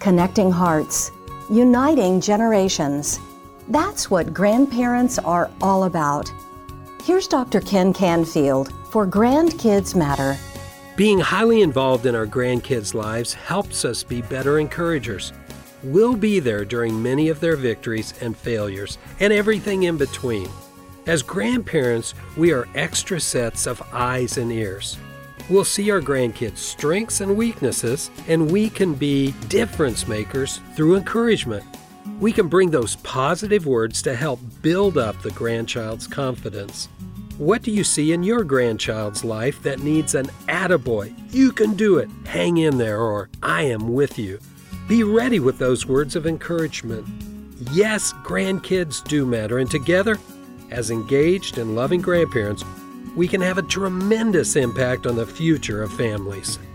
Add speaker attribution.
Speaker 1: connecting hearts, uniting generations. That's what grandparents are all about. Here's Dr. Ken Canfield for Grandkids Matter.
Speaker 2: Being highly involved in our grandkids' lives helps us be better encouragers. We'll be there during many of their victories and failures, and everything in between. As grandparents, we are extra sets of eyes and ears. We'll see our grandkids' strengths and weaknesses, and we can be difference makers through encouragement. We can bring those positive words to help build up the grandchild's confidence. What do you see in your grandchild's life that needs an attaboy, you can do it, hang in there, or I am with you? Be ready with those words of encouragement. Yes, grandkids do matter, and together, as engaged and loving grandparents, we can have a tremendous impact on the future of families.